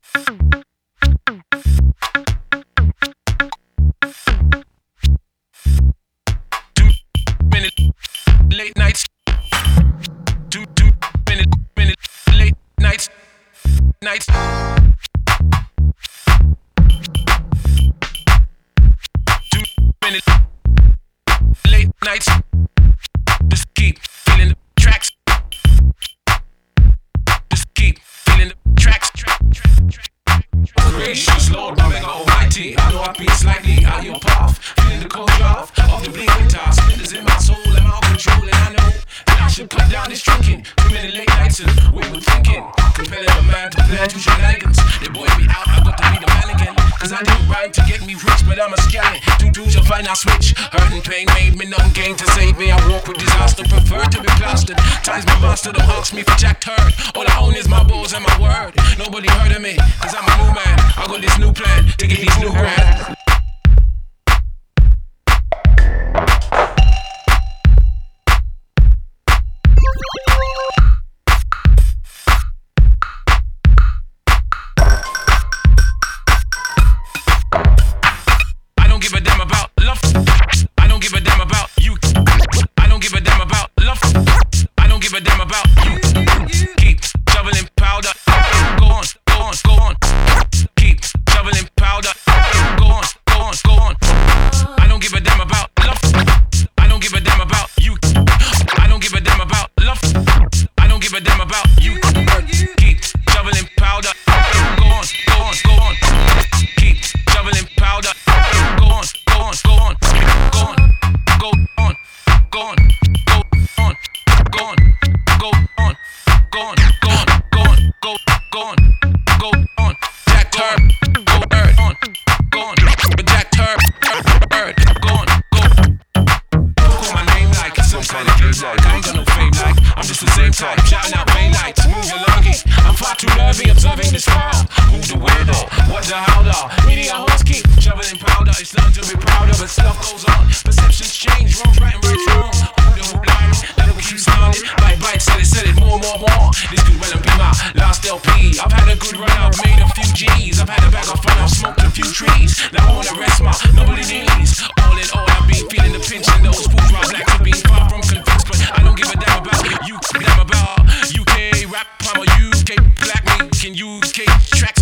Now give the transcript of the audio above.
Late nights. Minute late nights. Nights. 2 minute late nights. Just keep feeling the tracks. Just keep feeling the tracks. Gracious Lord, my mega almighty. I know I beat slightly out your path. Feeling the cold draft of the bleeding winter. Splinters in my soul, I'm out of control, and I know that I should cut down this drinking. 2 minute late nights and wayward thinking. Compelling a man to plan to shenanigans. They boy me out, I got to be the man again. Cause I didn't rhyme to get me rich, but I'm a scallon. 2 dudes will find I switch. Hurt and pain made me nothing gain to save me. I walk with disaster, prefer to be plastered. Times my master don't ask me for Jack Turd. All I own is my balls and my word. Nobody heard of me, cause I'm a new man. I got this new plan to get these new grand. I don't give a damn about love. I don't give a damn about you. I don't give a damn about love. I don't give a damn about you. Keep shoveling powder. Go on, go on, go on. Keep shoveling powder. Go on, go on, go on. I don't give a damn about love. I don't give a damn about you. I don't give a damn about love. I don't give a damn about you. Keep shoveling powder. Go on, go on, go on. Keep shoveling powder. Go on, go on, go on. Go on, go on, go on, go on, go on, go on, go on, go on, go on, go on, go on. Jack Turb, go bird on, go on. But Jack Turb, bird, go on, go. Call my name like some kind of game like. I ain't got no fame like. I'm just the same type, shouting out main lights. Move your lungies. I'm far too nervy observing this crowd. Who's the weirdo? What's the howler? Media horse keep shoveling powder. It's nothing to be proud of, but stuff goes on. Perceptions change, wrong, right, and right's wrong. Who the who blind? Let me keep sounding. Bite, sell it, more. This could well have been my last LP. I've had a good run, I've made a few G's. I've had a bag of fun, I've smoked a few trees. Now I wanna rest my nobody knees. All in all, I've been feeling the pinch, and those fools rock like to be far from convinced. But I don't give a damn about you, damn about UK rap, I'm a UK black me, can UK tracks.